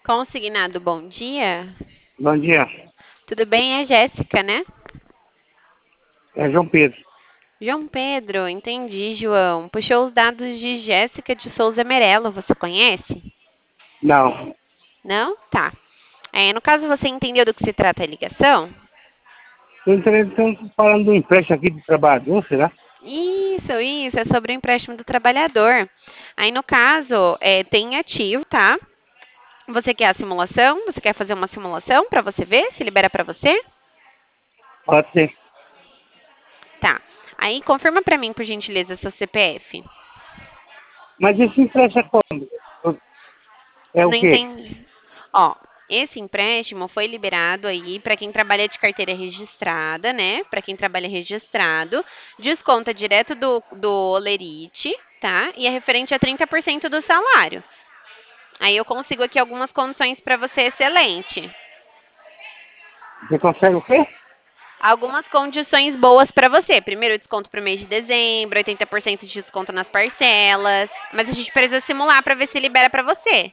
Consignado, bom dia. Bom dia. Tudo bem? É Jéssica, né? É João Pedro. João Pedro, entendi, João. Puxou os dados de Jéssica de Souza Merello, você conhece? Não. Não? Tá. No caso, você entendeu do que se trata a ligação? Estão falando do empréstimo aqui de trabalhador, será? Isso, é sobre o empréstimo do trabalhador. Aí, no caso, tem ativo, tá? Você quer a simulação? Você quer fazer uma simulação para você ver se libera para você? Pode ser. Tá. Aí, confirma para mim, por gentileza, seu CPF. Mas esse empréstimo é quando? É o Não quê? entendi. Ó, esse empréstimo foi liberado aí para quem trabalha de carteira registrada, né? Para quem trabalha registrado, desconta direto do Olerite, tá? E é referente a 30% do salário. Aí eu consigo aqui algumas condições para você excelente. Você consegue o quê? Algumas condições boas para você. Primeiro, desconto para o mês de dezembro, 80% de desconto nas parcelas. Mas a gente precisa simular para ver se libera para você.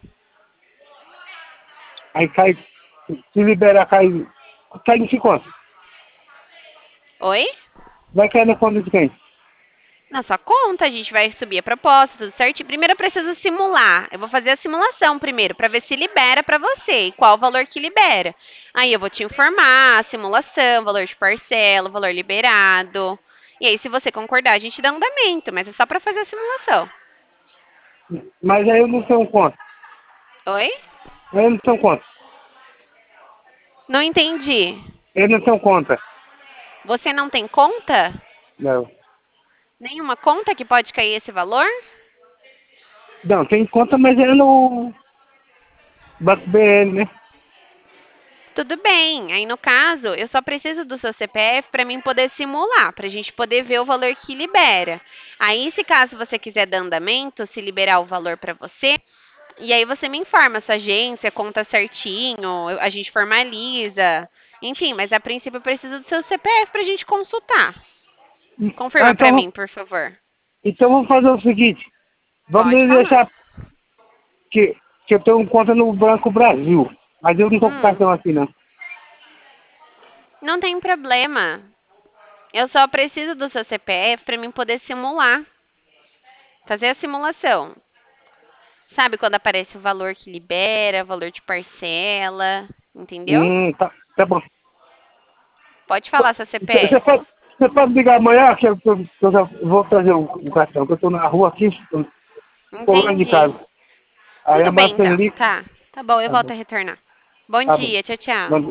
Aí cai, se liberar, cai em que conta? Oi? Vai cair na conta de quem? Na sua conta, a gente vai subir a proposta, tudo certo. Primeiro eu preciso simular. Eu vou fazer a simulação primeiro, para ver se libera para você e qual o valor que libera. Aí eu vou te informar a simulação, valor de parcela, valor liberado. E aí, se você concordar, a gente dá um andamento, mas é só para fazer a simulação. Mas aí eu não tenho conta. Oi? Eu não tenho conta. Não entendi. Eu não tenho conta. Você não tem conta? Não. Nenhuma conta que pode cair esse valor? Não, tem conta, mas é no Banco BN, né? Tudo bem. Aí, no caso, eu só preciso do seu CPF para mim poder simular, para a gente poder ver o valor que libera. Aí, se caso você quiser dar andamento, se liberar o valor para você, e aí você me informa se a agência conta certinho, a gente formaliza. Enfim, mas a princípio eu preciso do seu CPF para a gente consultar. Ah, Confirma para mim, por favor. então vamos fazer o seguinte. Vamos Pode falar. deixar que eu tenho conta no Banco Brasil. Mas eu não estou com Hum, cartão aqui, não. não tem problema. Eu só preciso do seu CPF para mim poder simular, fazer a simulação. Sabe quando aparece o valor que libera, valor de parcela, entendeu? Tá bom. Pode falar seu Você CPF. pode, você pode ligar amanhã que eu já vou trazer o cartão, que eu estou na rua aqui, estou longe de Entendi. casa. Aí Tudo amanhã bem você então, liga. tá. Tá bom, eu Tá volto bom, a retornar. Bom tá bom. dia, tchau, tchau. Bom dia.